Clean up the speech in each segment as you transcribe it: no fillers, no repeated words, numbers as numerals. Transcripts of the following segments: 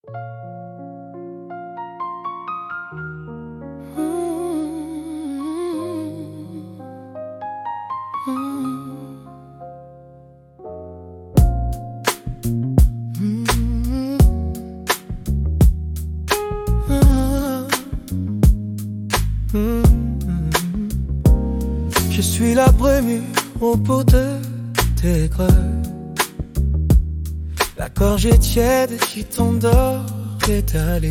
Je suis la brémure au pot de tes greux, la gorgée tiède qui t'endort étalée.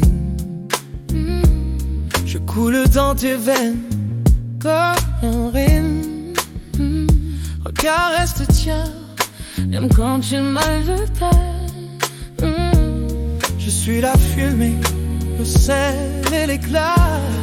Je coule dans tes veines comme un rime. Regarde, reste tien, même quand j'ai mal de tête. Je suis la fumée, le sel et l'éclat,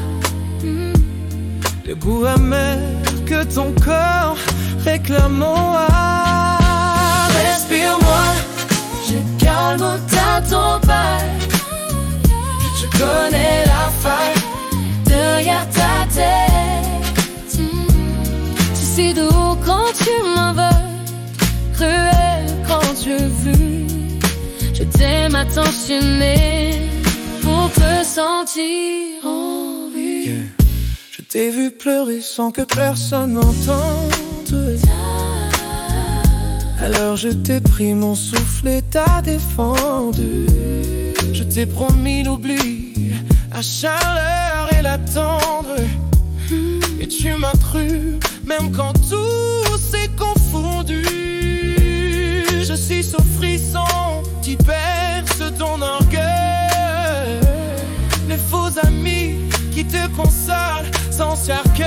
le goût amer que ton corps réclame. Moi, respire-moi, je calme ta tempête. Je connais la faille derrière ta tête. Tu sais doux quand tu m'en veux, cruel quand je veux. Je t'aime à t'enchaîner pour te sentir en vie. Yeah. Je t'ai vu pleurer sans que personne n'entende. Alors je t'ai pris mon souffle et t'as défendu. Je t'ai promis l'oubli, la chaleur et la tendre. Et tu m'as cru, même quand tout s'est confondu. Je suis ce frisson qui perce ton orgueil. Les faux amis qui te consolent sans cercueil.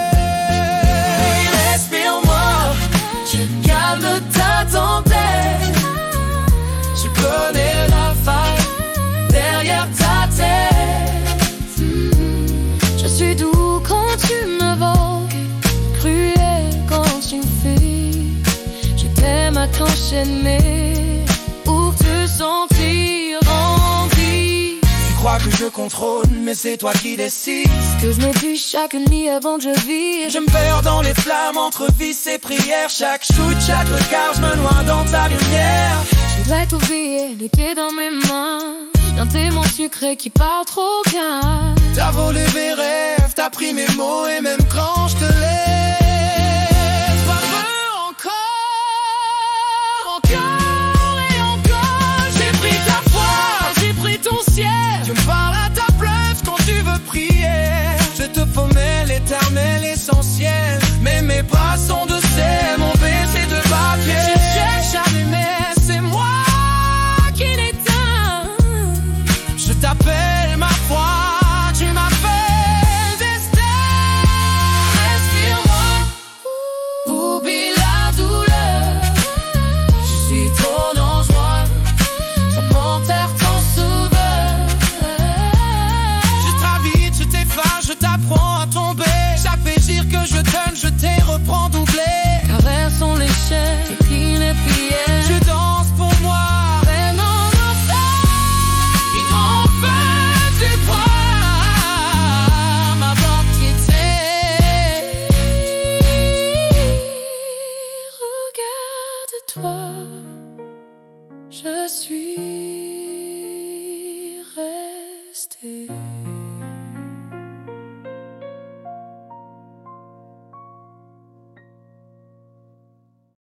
Respire-moi, je calme ta tempête. Je connais la faille derrière ta tête. Je suis doux quand tu m'évoques, cruel quand tu me fuis. Je t'aime à t'enchaîner pour te sentir en vie. Tu crois que je contrôle, mais c'est toi qui décides ce que je me dis chaque nuit avant que je vive. Je me perds dans les flammes entre vices et prières. Chaque shoot, chaque regard, je me noie dans ta lumière. Je voudrais t'oublier, les pieds dans mes mains, d'un témoin sucré qui parle trop bien. T'as volé mes rêves, t'as pris mes mots, et même quand je te laisse, pas peu encore et encore. J'ai pris ta foi, j'ai pris ton ciel. Tu me parles à ta place quand tu veux prier. Je te promets l'éternel essentiel, mais mes bras sont de sel, mon baiser de papier. Je cherche à m'aimer, c'est moi qui l'éteins. Je t'appelle ma foi, tu m'appelles destin. Respire-moi, oublie la douleur. Je suis ton ange noir, sans panthère ton sauveur. Je t'invite, je t'efface, je t'apprends à tomber. Chaque plaisir que je donne, je t'ai reprends doublé. Traversons les chaînes, écris les prières. Tu danses pour moi, peine en enfer. Et enfin tu crois m'avoir quitter. Regarde-toi, je suis resté.